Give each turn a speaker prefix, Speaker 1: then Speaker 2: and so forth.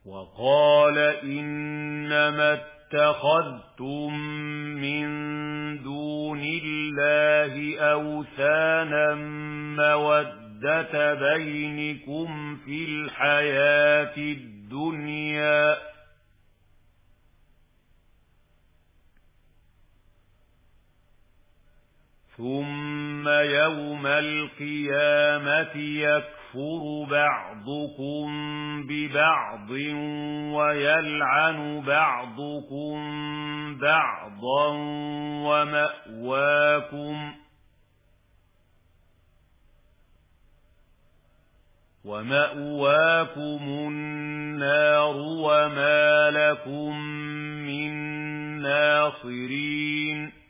Speaker 1: وقال إنما اتخذتم من دون الله أوثانا مودة بينكم في الحياة الدنيا ثم يوم القيامة يكفر بعضكم ببعض ويلعن بعضكم بعضا ومأواكم النار وما لكم من ناصرين